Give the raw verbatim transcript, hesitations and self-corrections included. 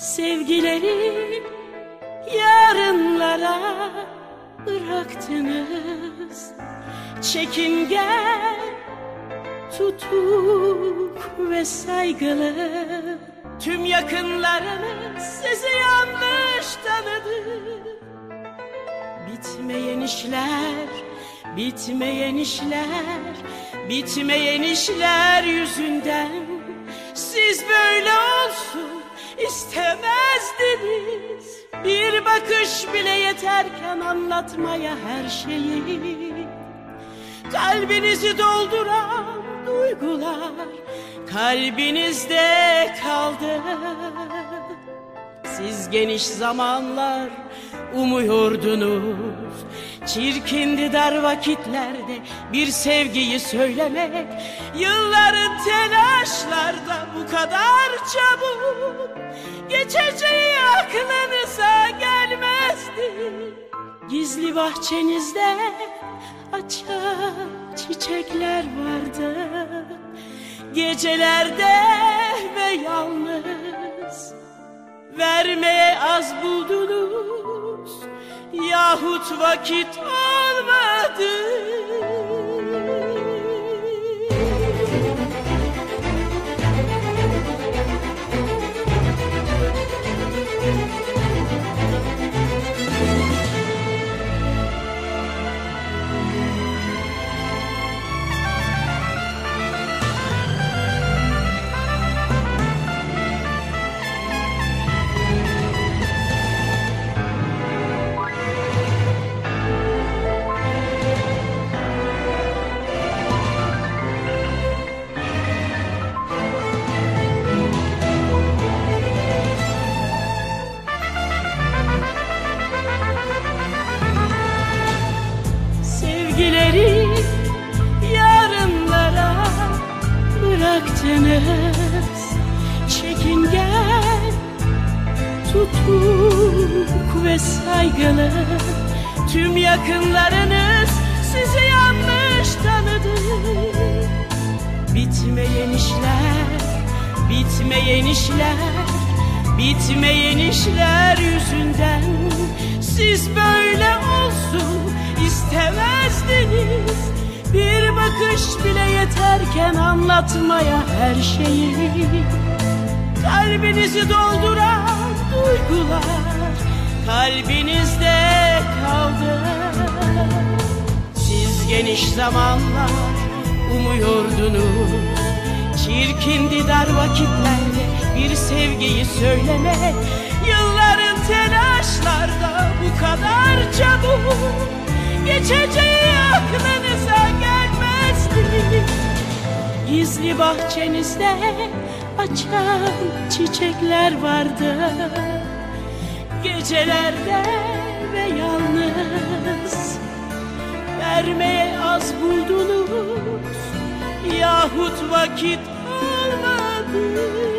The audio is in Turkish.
Sevgileri yarınlara bıraktınız. Çekingen, tutuk ve saygılı tüm yakınlarınız sizi yanlış tanıdı. Bitmeyen işler, bitmeyen işler, bitmeyen işler yüzünden siz böyle olsun İstemezdiniz. Bir bakış bile yeterken anlatmaya her şeyi. Kalbinizi dolduran duygular kalbinizde kaldı. Siz geniş zamanlar umuyordunuz. Çirkindi dar vakitlerde bir sevgiyi söylemek. Yılların telaşlarda bu kadar çabuk geçeceği aklınıza gelmezdi. Gizli bahçenizde açan çiçekler vardı. Gecelerde ve yalnız vermeye az buldunuz, yahut vakit olmadı. Sevgileri yarınlara bıraktınız. Çekingen, tutuk ve saygılı tüm yakınlarınız sizi yanlış tanıdı. Bitmeyen işler, bitmeyen işler, bitmeyen işler yüzünden siz böyle olsun İstemezdiniz. Bir bakış bile yeterken anlatmaya her şeyi. Kalbinizi dolduran duygular kalbinizde kaldı. Siz geniş zamanlar umuyordunuz. Çirkindi dar vakitlerde bir sevgiyi söylemek. Yılların telaşlarda bu kadar çabuk geçeceği aklınıza gelmezdi. Gizli bahçenizde açan çiçekler vardı. Gecelerde ve yalnız vermeye az buldunuz, yahut vakit olmadı.